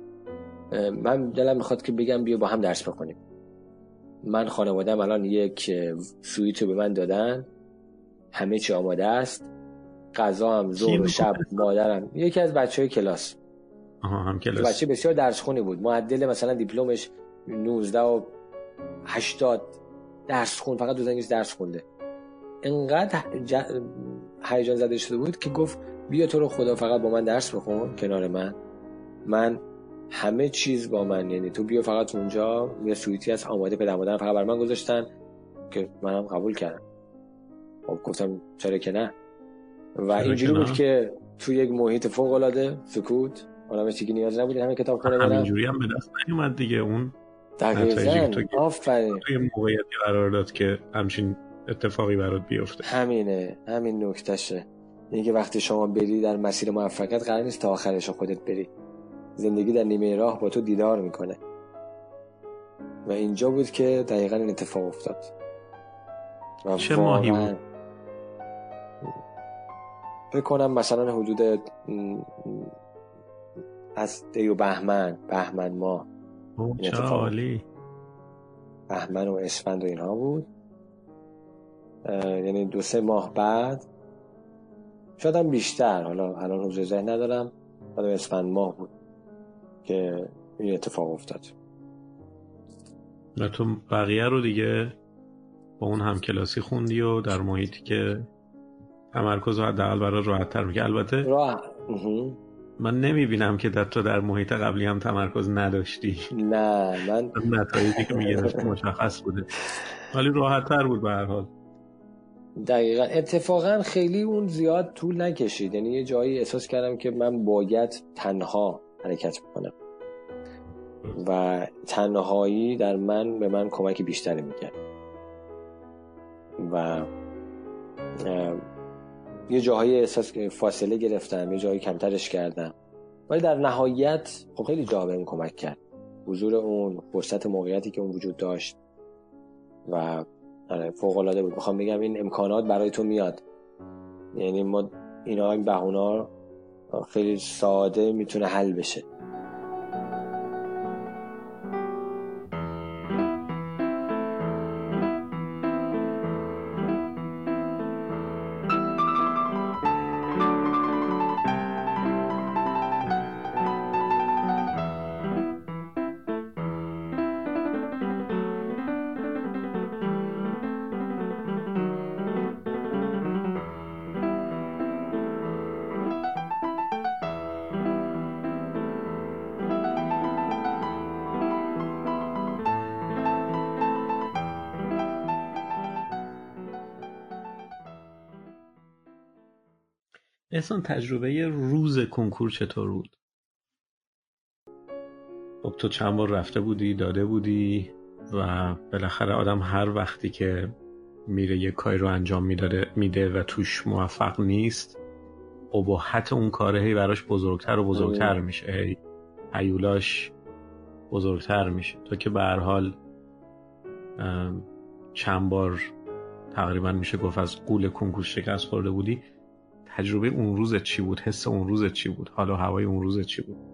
من دلم میخواد که بگم بیا با هم درس بخونیم. من خانواده‌ام الان یک سویت به من دادن، همه چی آماده است، غذا هم ظهر و شب، مادرم یکی از بچهای کلاس. هم کلاس. بچه بسیار درس خونی بود، معدل مثلا دیپلمش 19 و 80 درس خون، فقط دو انگلیسی درس خونده. انقدر هیجان زده شده بود که گفت بیا تو رو خدا فقط با من درس بخون کنار من همه چیز با من، یعنی تو بیا فقط اونجا یه سویتی از آماده پدر مادرم فقط برای من گذاشتن که منم قبول کردم. خب گفتم چرا که نه. و اینجوری بود که تو یک محیط فوق العاده سکوت، حالا چیزی که نیاز نبود همین کتابخونه برم. همینجوری هم به دست نیومد دیگه اون دقیقاً. آفرین. توی موقعیتی قرار داد که همچین اتفاقی برات بیفته. همین نکتهشه. اینه که وقتی شما بری در مسیر موفقیت قرار نیست تا آخرش خودت بری. زندگی در نیمه راه با تو دیدار میکنه. و اینجا بود که دقیقاً این اتفاق افتاد. چه ماهی بود؟ فکر کنم مثلا حدود از دی و بهمن ماه. چه عالی. بهمن و اسفند و اینها بود. یعنی 2-3 ماه بعد، شاید هم بیشتر، حالا الان حضور ذهن ندارم، بعد اسفند ماه بود که این اتفاق افتاد. و تو بقیه رو دیگه با اون همکلاسی خوندی و در محیطی که تمرکز رو حداقل برای راحت‌تر می‌کنه. البته من نمی‌بینم که در محیط قبلی هم تمرکز نداشتی. نه من نتایجی که می‌گرفتی مشخص بوده، ولی راحت‌تر بود به هر حال. دقیقاً. اتفاقا خیلی اون زیاد طول نکشید، یعنی یه جایی احساس کردم که من باید تنها حرکت بکنم و تنهایی در به من کمک بیشتری می‌کرد و یه جاهایی احساس که فاصله گرفتم، یه جایی کمترش کردم، ولی در نهایت خب خیلی جا بهم کمک کرد. حضور اون، فرصت، موقعیتی که اون وجود داشت و فوق العاده بود. میخوام بگم این امکانات برای تو میاد، یعنی ما این بهونه خیلی ساده میتونه حل بشه. احسان تجربه روز کنکور چطور بود؟ خب تو چند بار رفته بودی، داده بودی و بالاخره آدم هر وقتی که میره یه کاری رو انجام میده و توش موفق نیست، اباحت اون کاره هی براش بزرگتر و بزرگتر میشه، هی هیولاش بزرگتر میشه. تو که به هر حال چند بار تقریبا میشه گفت از قول کنکور شکست خورده بودی، تجربه اون روزت چی بود؟ حس اون روزت چی بود؟ حال و هوای اون روزت چی بود؟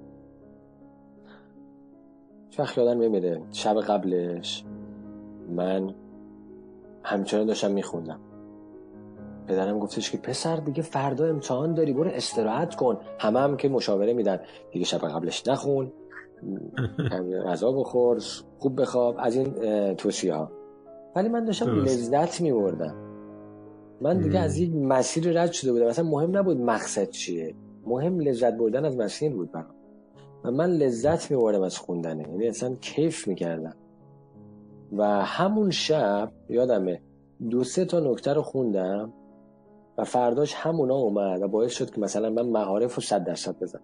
وقت یادم میمیره شب قبلش من همچنان داشتم میخوندم. پدرم گفتش که پسر دیگه فردا امتحان داری، برو استراحت کن. هم که مشاوره میدن دیگه شب قبلش نخون، غذا بخور، خوب بخواب، از این توصیه ها. ولی من داشتم لذت میبردم. من دیگه از این مسیر رد شده بودم، مثلا مهم نبود مقصد چیه، مهم لذت بردن از مسیر بود برام. و من لذت میبردم از خوندنه، یعنی اصلا کیف میکردم. و همون شب یادمه 2-3 تا نکته رو خوندم و فرداش همونا اومد و باعث شد که مثلا من معارف رو 100% بزنم.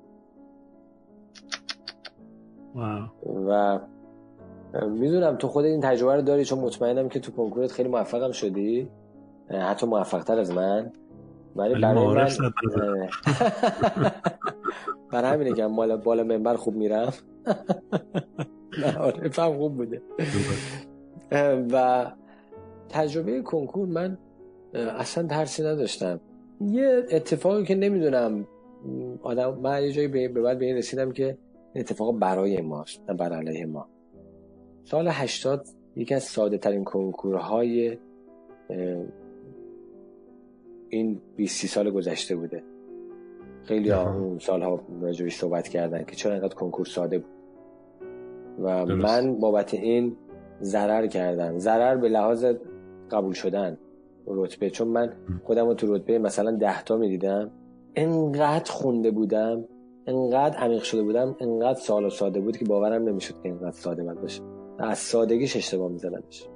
و میدونم تو خود این تجربه رو داری، چون مطمئنم که تو کنکورت خیلی موفقم شدی، حتی موفق‌تر از من. ولی برای من برای همینه که بالا منبر خوب میرم. معارفم خوب بوده. و تجربه کنکور من اصلا ترسی نداشتم. یه اتفاقی که نمیدونم من یه جایی به بعد به این رسیدم که اتفاق برای ماست نه بر علیه ما. سال 80 یکی از ساده ترین کنکورهای این 20-30 سال گذشته بوده. خیلی اون سالها راجعش صحبت کردن که چرا اینقدر کنکور ساده بود و درست. من بابت این ضرر کردم، ضرر به لحاظ قبول شدن رتبه، چون من خودم رو تو رتبه مثلا 10 تا میدیدم، انقدر خونده بودم، انقدر عمیق شده بودم، انقدر سال و ساده بود که باورم نمیشد که انقدر ساده باشه. از سادگیش اشتباه میزدمش.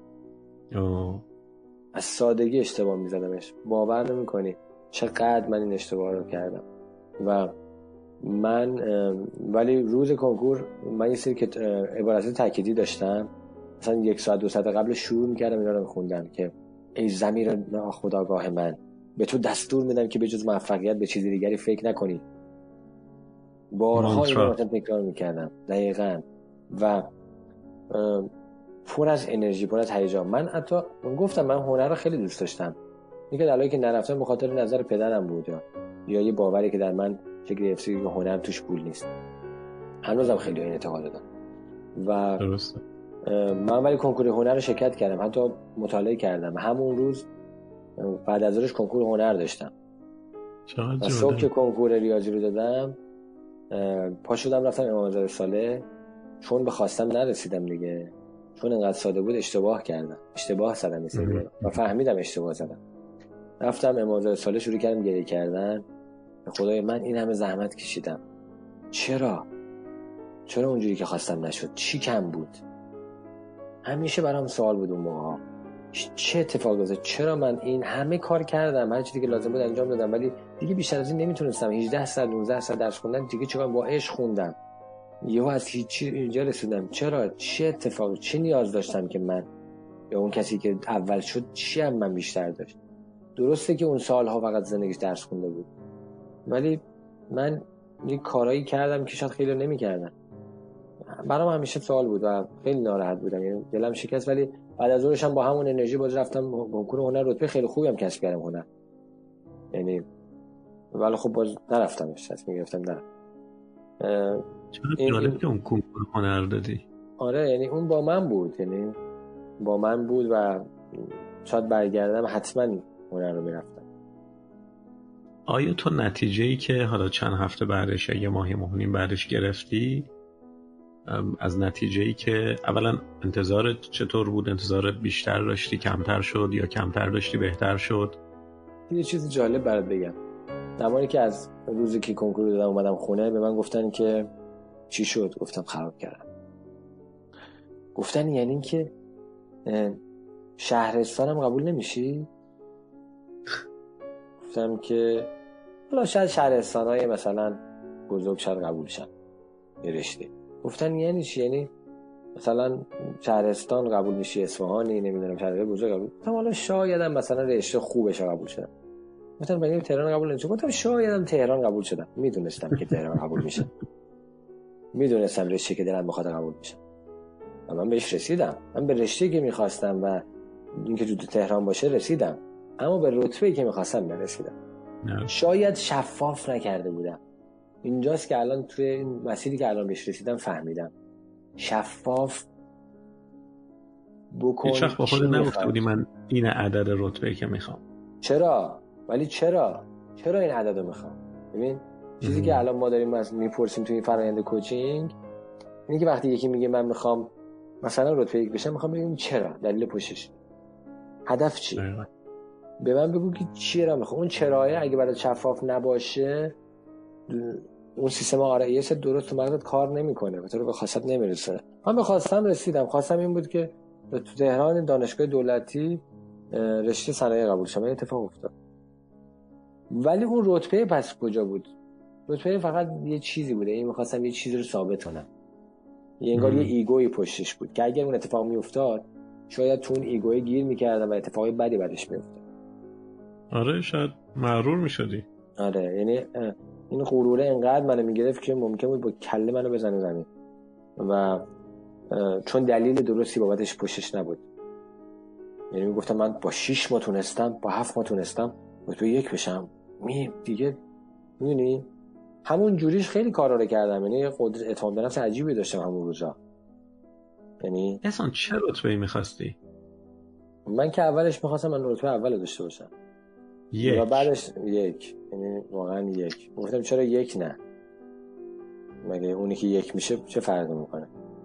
از سادگی اشتباه میزدمش، باور نمیکنی چقدر من این اشتباه رو کردم. و من ولی روز کنکور من یه سری که عبارت تأکیدی داشتم، مثلا 1 ساعت 2 ساعت قبل شروع میکردم اینا رو میخوندم که ای ضمیر ناخودآگاه من، به تو دستور میدم که به جز موفقیت به چیز دیگری فکر نکنی. بارها اینو مثلا تکرار میکردم دقیقاً و پر از انرژی، پر از هیجان. من حتی گفتم من هنر رو خیلی دوست داشتم. یکی دلایلی که نرفتم به خاطر نظر پدرم بود یا یه باوری که در من شکل گرفته که هنر توش پول نیست. هنوزم خیلی این اعتقاد دارم. و درسته. من ولی کنکور هنر رو شرکت کردم، حتی مطالعه کردم. همون روز بعد از ظهرش کنکور هنر داشتم. و صبح که کنکور ریاضی رو دادم پا شدم رفتم امامزاده صالح، چون به خواستم نرسیدم دیگه، چون انقدر ساده بود اشتباه کردم، اشتباه زدم و فهمیدم اشتباه زدم. رفتم امامزاده صالح شروع کردم گریه کردن. به خدای من این همه زحمت کشیدم، چرا اونجوری که خواستم نشد؟ چی کم بود؟ همیشه برام سوال بود اون موقع چه اتفاقی افتاد؟ چرا من این همه کار کردم، هر چیزی که لازم بود انجام دادم، ولی دیگه بیشتر از این نمیتونستم. 18 ساعت 19 ساعت درس خوندم دیگه، چقدر با عشق خوندم، یهو از هیچی اینجا رسیدم. چرا؟ چه اتفاقی؟ چه نیاز داشتم که من یا اون کسی که اول شد چی هم من بیشتر داشت؟ درسته که اون سالها فقط زندگیش درس خونده بود، ولی من یه کارایی کردم که شاید خیلی نمی‌کردم. برام همیشه سوال بود و خیلی ناراحت بودم، یعنی دلم شکست. ولی بعد از ظهرش هم با همون انرژی باز رفتم کنکور هنر، رتبه خیلی خوبی هم کسب کردم هنر، یعنی ولی خب باز نرفتمش، تصمیم گرفتم نرم. چرا جالب که اون کنکور هنر دادی؟ آره یعنی اون با من بود و شاید برگردم حتما هنر رو میرفتم. آیا تو نتیجه‌ای که حالا چند هفته بعدش یه ماه مهمونیم بعدش گرفتی، از نتیجه‌ای که اولا انتظارت چطور بود؟ انتظارت بیشتر داشتی، کمتر شد، یا کمتر داشتی بهتر شد؟ یه چیز جالب برات بگم. زمانی که از روزی که کنکور دادم اومدم خونه به من گفتن که چی شد؟ گفتم خراب کردم. گفتن یعنی این که شهرستانم قبول نمیشی؟ گفتم که حالا شاید شهرستان‌های مثلا بزرگ شاید قبول شن یه رشته. گفتن یعنی چی؟ یعنی مثلا شهرستان قبول میشی، اصفهانی نمیدونم شهرهای بزرگ قبول. گفتم حالا شاید هم مثلا رشته خوبش قبول شدم. گفتم بگیم تهران قبول نمیشه. گفتم شاید هم تهران قبول شدم. میدونستم که تهران قبول میشه. میدونستم رشته که دلم بخواد قبول میشه. و من بهش رسیدم. من به رشته‌ای که می‌خواستم و اینکه تو تهران باشه رسیدم. اما به رتبه‌ای که می‌خواستم نرسیدم. شاید شفاف نکرده بودم. اینجاست که الان توی این مسیری که الان بهش رسیدم فهمیدم. شفاف بکن. هیچ وقت با خودت نگفته بودی من این عدد رتبه‌ای که میخوام؟ چرا؟ ولی چرا این عدد رو میخوام؟ ببین چیزی که الان ما داریم میپرسیم توی این فرآیند کوچینگ اینه که وقتی یکی میگه من میخوام مثلا رتبه 1 بشم، میخوام ببینم چرا، دلیل پشتش، هدف چی؟ به من بگو که چرا میخوام. اون چرایه اگه برات شفاف نباشه اون سیستم آرایش درست تو مغزت کار نمیکنه و تو رو به خواستت نمیرسونه. من به خواستم رسیدم. خواستم این بود که تو تهران دانشگاه دولتی رشته صنایع قبول شم. این اتفاق افتاد. ولی اون رتبه پس کجا بود؟ رتبه فقط یه چیزی بوده. این می‌خواستم یه چیزی رو ثابت کنم. یه انگار یه ایگوی پشتش بود که اگر اون اتفاق میافتاد شاید تو اون ایگوی گیر می‌کردم و اتفاقی بدی بعدش میافتاد. آره شاید مغرور می‌شدی. آره یعنی این غروره انقدر منو میگرفت که ممکن بود با کله منو بزنه زمین و چون دلیل درستی بابتش پشتش نبود. یعنی میگفتم من با 6 ماه تونستم، با 7 ماه تونستم رتبه 1 بشم. دیگه میدونی همون جوریش خیلی کارا رو کردم. یعنی قدرت اعتماد به نفس عجیبی داشتم همون روزا. یعنی اصلا چه رتبه‌ای می‌خواستی؟ من که اولش می‌خواستم من رتبه اول داشته باشم. 1 و بعدش 1. یعنی واقعا 1. گفتم چرا 1 نه؟ مگه اونی که 1 میشه چه فرقی میکنه؟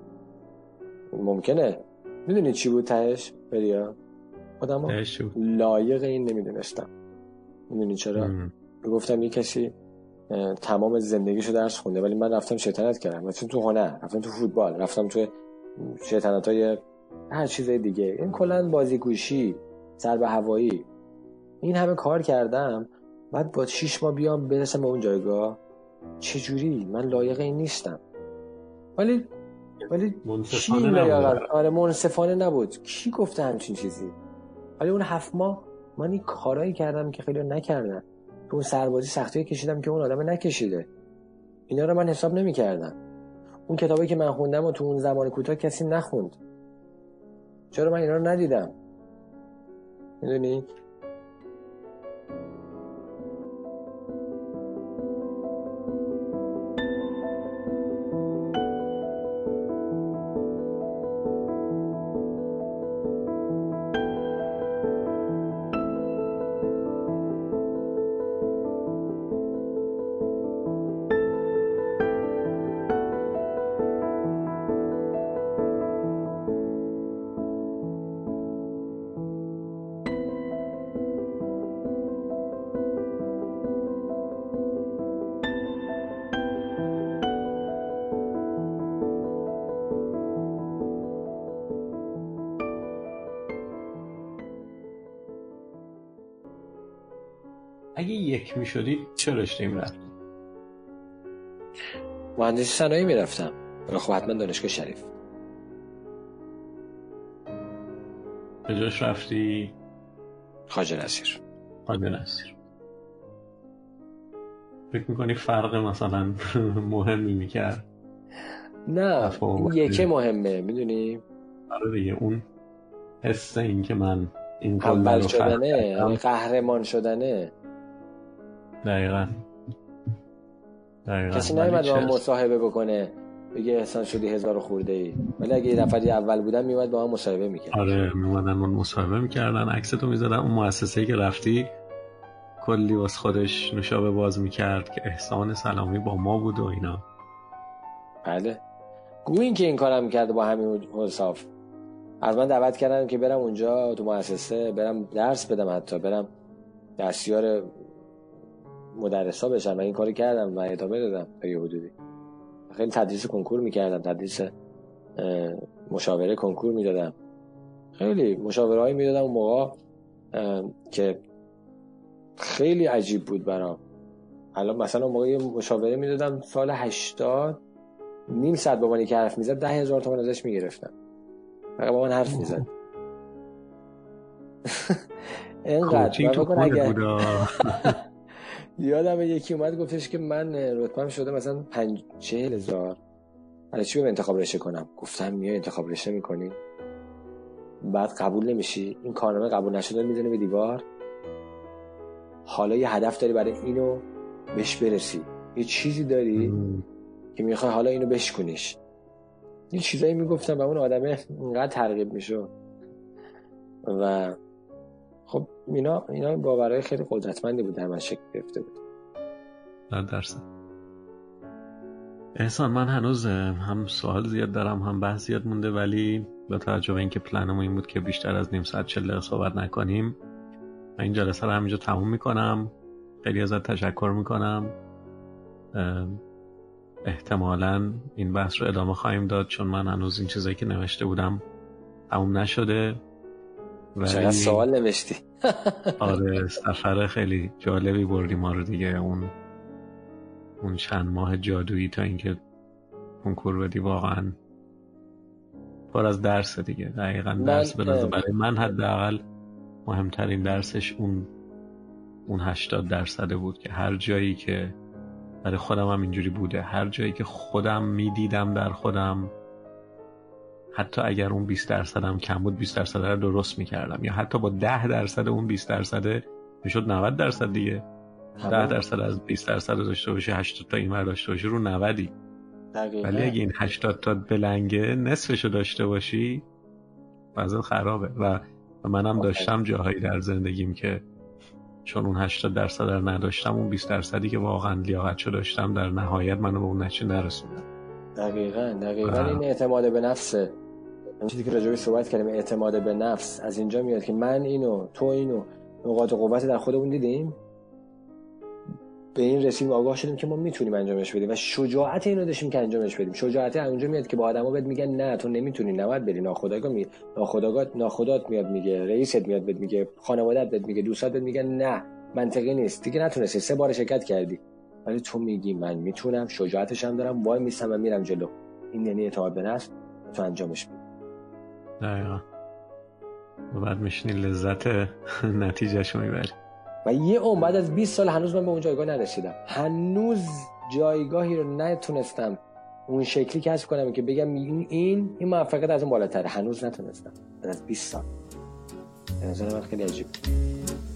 ممکنه. میدونی چی بود تهش؟ بریا خودمو لایق این نمیدونستم. میدونی چرا؟ گفتم یه کسی تمام زندگیشو درس خونده ولی من رفتم شیطنت کردم. رفتم تو هنر، رفتم تو فوتبال، رفتم تو شیطنتای هر چیز دیگه. این کلا بازیگوشی، سر به هوایی، این همه کار کردم بعد با 6 ماه بیام برسم به اون جایگاه. چجوری؟ من لایق این نیستم. ولی منصفانه نبود. آره منصفانه نبود. کی گفته همچین چیزی؟ ولی اون 7 ماه من این کارایی کردم که خیلی نکردن. تو اون سربازی سختی‌ای کشیدم که اون آدم نکشیده. اینا رو من حساب نمی‌کردم. اون کتابی که من خوندم و تو اون زمان کوتاه کسی نخوند. چرا من اینا رو ندیدم؟ میدونی؟ اگه 1 میشدی چه رشته‌ای میرفتی؟ مهندسی صنایع میرفتم. خب حتما دانشگاه شریف. به جاش رفتی خواجه نصیر. فکر میکنی فرق مثلا مهمی میکرد؟ نه یکی مهمه. میدونی آره دیگه اون حس این که من این اول شدنه، قهرمان شدنه. دقیقاً کسی نمیاد با هم مصاحبه بکنه بگه احسان شدی 1000 خورده‌ای، ولی اگه یه نفری اول بودن میومد با هم مصاحبه میکرد. آره میومدن مصاحبه میکردن، عکستو میزدن. اون مؤسسه‌ای که رفتی کلی واسه خودش نوشابه باز میکرد که احسان سلامی با ما بود و اینا. بله گویین که این کارم میکرد با همین حساف. از من دعوت کردن که برم اونجا تو مؤسسه، برم درس بدم، حتی برم دستیار مدرسا بشم و این کاری کردم و ادامه دادم تا یه حدودی. خیلی تدریس کنکور میکردم، تدریس مشاوره کنکور میدادم، خیلی مشاورهایی میدادم اون موقع که خیلی عجیب بود برام. الان مثلا موقع یه مشاوره میدادم سال 80 نیم ساعت با من که حرف میزد 10,000 تومان ازش میگرفتم فقط با من حرف میزد. اینقدر بکن اگر یادم یکی اومد گفتش که من رتبه‌ام شده مثلا 40,000 برای چی به انتخاب رشته کنم؟ گفتم میای انتخاب رشته میکنی بعد قبول نمیشی، این کارنامه قبول نشده میزنه به دیوار، حالا یه هدف داری برای اینو بهش برسی، یه چیزی داری که میخوای حالا اینو بشکنیش. این چیزایی میگفتم و اون آدمه اینقدر ترغیب میشد و خب اینا باورهای خیلی قدرتمندی بود در من شکل گرفته بود. درسته. احسان من هنوز هم سوال زیاد دارم هم بحث زیاد مونده، ولی با توجه به اینکه پلنم این بود که بیشتر از نیم ساعت 40 دقیقه صحبت نکنیم من این جلسه رو همینجا تموم میکنم. خیلی ازت تشکر میکنم. احتمالاً این بحث رو ادامه خواهیم داد چون من هنوز این چیزایی که نوشته بودم تموم نشده. چقدر سوال نوشتی. آره سفر خیلی جالبی بردی ما رو دیگه، اون چند ماه جادویی تا اینکه کنکور بدی واقعا پر از درس دیگه. دقیقاً درس بنظر برای من حداقل مهمترین درسش اون 80% بود که هر جایی که برای خودم هم اینجوری بوده، هر جایی که خودم میدیدم در خودم، حتی اگر اون 20% هم کم بود 20% رو درست میکردم، یا حتی با 10% اون 20% میشد 90% دیگه. 10% از 20% داشته باشی 80 تا اینور داشته باشی رو 90. ولی اگه این 80 تا بلنگه نصفشو داشته باشی وضع خرابه. و منم داشتم جاهایی در زندگیم که چون اون 80% رو نداشتم اون 20% که واقعا لیاقتشو داشتم در نهایت منو به اون نتیجه نرسوندم. دقیقاً این اعتماد به نفسه. این چیزی که راجعش صحبت کردیم، اعتماد به نفس از اینجا میاد که من اینو تو اینو نقاط قوت در خودمون دیدیم، به این رسیدیم، آگاه شدیم که ما میتونیم انجامش بدیم و شجاعت اینو داشتیم که انجامش بدیم. شجاعت اونجا میاد که با آدما بهت میگن نه تو نمیتونی، نباید بری، ناخودآگاه میاد میگه، رئیست میاد بهت میگه، خانواده‌ات بهت میگه، دوستات بهت میگن نه منطقی نیست دیگه، نتونستی 3 بار شرکت کردی، ولی تو میگی من میتونم، شجاعتش هم دارم، وای میستم و میرم جلو. این یعنی اعتماد به نفس، تو انجامش بدی. دقیقاً. و بعد میشینی لذت نتیجهشو میبری. و یه بعد از 20 سال هنوز من به اون جایگاه نرسیدم، هنوز جایگاهی رو نتونستم اون شکلی کسب کنم که بگم این موفقیت از اون بالاتره. هنوز نتونستم بعد از 20 سال. به نظر من خیلی عجیب.